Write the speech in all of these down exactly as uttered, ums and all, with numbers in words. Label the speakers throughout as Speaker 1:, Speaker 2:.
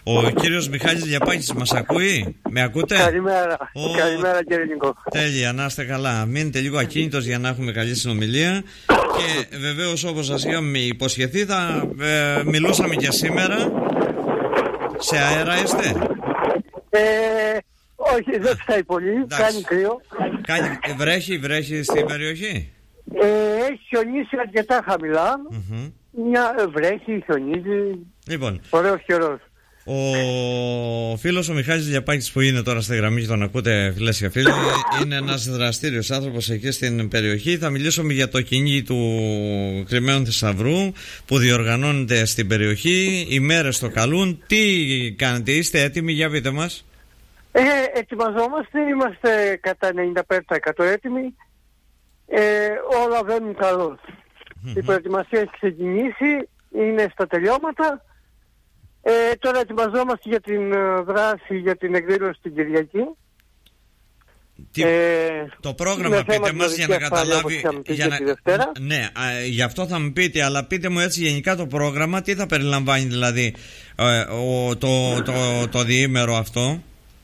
Speaker 1: Ο κύριος Μιχάλης Λιαπάκης μας ακούει? Με ακούτε?
Speaker 2: Καλημέρα.
Speaker 1: Ο...
Speaker 2: Καλημέρα κύριε Νικό.
Speaker 1: Τέλεια, να είστε καλά. Μείνετε λίγο ακίνητος για να έχουμε καλή συνομιλία. Και βεβαίως, όπως σας είχαμε υποσχεθεί, θα ε, μιλούσαμε για σήμερα. Σε αέρα είστε?
Speaker 2: Ε, όχι, δεν φτάει πολύ.
Speaker 1: Εντάξει.
Speaker 2: Κάνει κρύο.
Speaker 1: Κάνει, βρέχει, βρέχει στην περιοχή?
Speaker 2: Ε, έχει χιονίσει αρκετά χαμηλά.
Speaker 1: Mm-hmm.
Speaker 2: Μια βρέχει, χιονίζει.
Speaker 1: Λοιπόν,
Speaker 2: ωραίος καιρός.
Speaker 1: ο φίλος ο Μιχάλης Λιαπάκης που είναι τώρα στη γραμμή και τον ακούτε, φίλες και φίλοι, είναι ένας δραστήριος άνθρωπος εκεί στην περιοχή. Θα μιλήσουμε για το κυνήγι του κρυμμένου θησαυρού που διοργανώνεται στην περιοχή. Οι μέρες το καλούν. Τι κάνετε, είστε έτοιμοι? Για πείτε μας.
Speaker 2: Ε, ετοιμαζόμαστε, είμαστε κατά ενενήντα πέντε τοις εκατό έτοιμοι. Ε, όλα βαίνουν καλώς. Mm-hmm. Η προετοιμασία έχει ξεκινήσει, είναι στα τελειώματα. Ε, τώρα ετοιμαζόμαστε για την δράση, για την εκδήλωση την Κυριακή.
Speaker 1: Τι, ε, το πρόγραμμα πείτε μας για να καταλάβει για να, ναι, α, γι' αυτό θα μου πείτε, αλλά πείτε μου έτσι γενικά το πρόγραμμα. Τι θα περιλαμβάνει δηλαδή ε, ο, το, το, το, το διήμερο αυτό?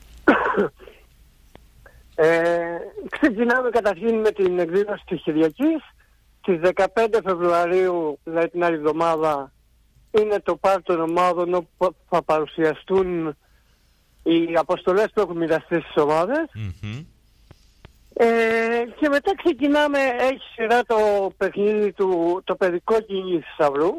Speaker 2: ε, Ξεκινάμε καταρχήν με την εκδήλωση της Κυριακής. Στις δεκαπέντε Φεβρουαρίου, δηλαδή την άλλη εβδομάδα, είναι το πάρτι των ομάδων όπου θα παρουσιαστούν οι αποστολές που έχουν μοιραστεί στις ομάδες. Mm-hmm. Ε, και μετά ξεκινάμε, έχει σειρά το παιχνίδι του, το παιδικό κυνήγι θησαυρού.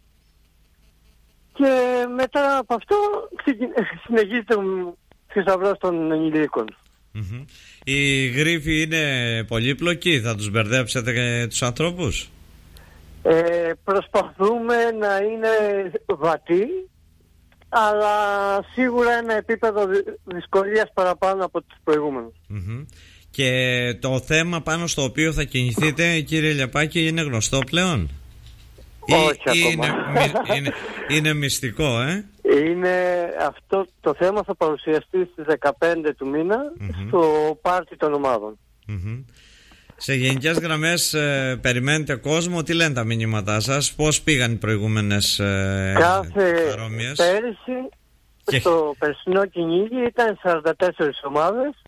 Speaker 2: Και μετά από αυτό ξεκι... συνεχίζεται ο θησαυρός των ενηλίκων.
Speaker 1: Mm-hmm. Οι γρίφοι είναι πολύπλοκοι, θα τους μπερδέψετε και τους ανθρώπους?
Speaker 2: Ε, προσπαθούμε να είναι βατοί, αλλά σίγουρα ένα επίπεδο δυσκολίας παραπάνω από τους προηγούμενους.
Speaker 1: Mm-hmm. Και το θέμα πάνω στο οποίο θα κινηθείτε, κύριε Λιαπάκη, είναι γνωστό πλέον?
Speaker 2: Όχι
Speaker 1: ή,
Speaker 2: ακόμα.
Speaker 1: Είναι, είναι, είναι μυστικό, ε?
Speaker 2: Είναι αυτό το θέμα, θα παρουσιαστεί στις δεκαπέντε του μήνα mm-hmm. στο πάρτι των ομάδων.
Speaker 1: Mm-hmm. Σε γενικές γραμμές ε, περιμένετε κόσμο, τι λένε τα μηνύματά σας, πώς πήγαν οι προηγούμενες ε,
Speaker 2: Κάθε
Speaker 1: παρόμοιες?
Speaker 2: πέρυσι και... στο περσινό κυνήγι ήταν σαράντα τέσσερις ομάδες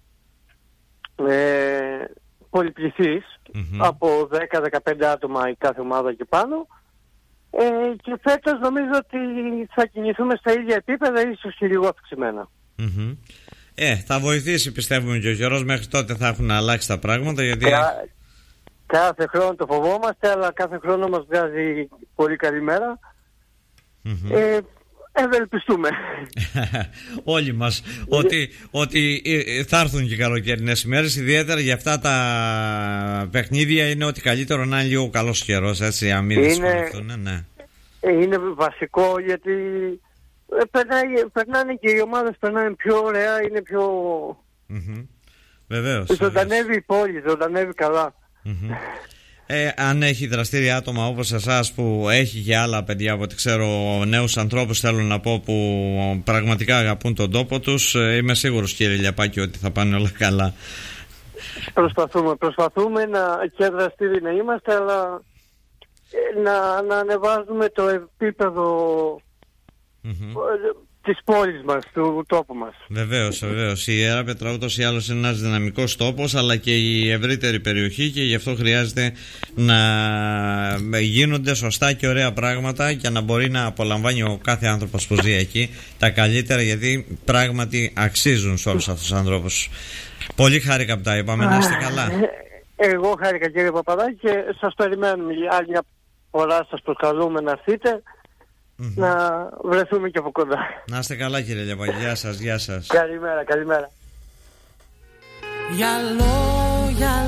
Speaker 2: ε, πολυπληθείς, mm-hmm. από δέκα με δεκαπέντε άτομα η κάθε ομάδα και πάνω. Ε, και φέτος νομίζω ότι θα κινηθούμε στα ίδια επίπεδα, ίσως και λίγο αυξημένα.
Speaker 1: Mm-hmm. Ε, θα βοηθήσει πιστεύουμε και ο καιρός, μέχρι τότε θα έχουν αλλάξει τα πράγματα, γιατί...
Speaker 2: Κα... Κάθε χρόνο το φοβόμαστε, αλλά κάθε χρόνο μας βγάζει πολύ καλή μέρα. Mm-hmm. Ε, ευελπιστούμε.
Speaker 1: Όλοι μας ότι, ότι θα έρθουν και καλοκαιρινές ημέρες, ιδιαίτερα για αυτά τα παιχνίδια είναι ότι καλύτερο να είναι λίγο καλός καιρός, έτσι, αν μην δυσκολευτούν, ναι.
Speaker 2: Είναι βασικό, γιατί περνάει, περνάνε και οι ομάδες, περνάνε πιο ωραία, είναι πιο...
Speaker 1: Mm-hmm. Βεβαίως.
Speaker 2: Ζωντανεύει η πόλη, ζωντανεύει καλά.
Speaker 1: Mm-hmm. Ε, αν έχει δραστήρια άτομα όπως εσάς που έχει και άλλα παιδιά, από ό,τι ξέρω, νέους ανθρώπους θέλω να πω, που πραγματικά αγαπούν τον τόπο τους, είμαι σίγουρος, κύριε Λιαπάκη, ότι θα πάνε όλα καλά. Προσπαθούμε,
Speaker 2: προσπαθούμε να, και δραστήριοι να είμαστε, αλλά να, να ανεβάζουμε το επίπεδο mm-hmm. της πόλης μας, του τόπου μας.
Speaker 1: Βεβαίως, βεβαίως. Η Ιεράπετρα ούτως ή άλλως είναι ένας δυναμικός τόπος, αλλά και η ευρύτερη περιοχή, και γι' αυτό χρειάζεται να γίνονται σωστά και ωραία πράγματα και να μπορεί να απολαμβάνει ο κάθε άνθρωπος που ζει εκεί τα καλύτερα, γιατί πράγματι αξίζουν σε όλους αυτούς τους ανθρώπους. Πολύ χάρηκα που τα είπαμε, να είστε καλά.
Speaker 2: Εγώ χάρηκα, κύριε Παπαδάκη, και σας περιμένουμε άλλη μια φορά, σας προσκαλούμε να έρθετε. Mm-hmm. Να βρεθούμε και από κοντά.
Speaker 1: Να είστε καλά, κύριε Λιαπάκη. Γεια σας, γεια σας.
Speaker 2: Καλημέρα, καλημέρα.
Speaker 3: Για λόγια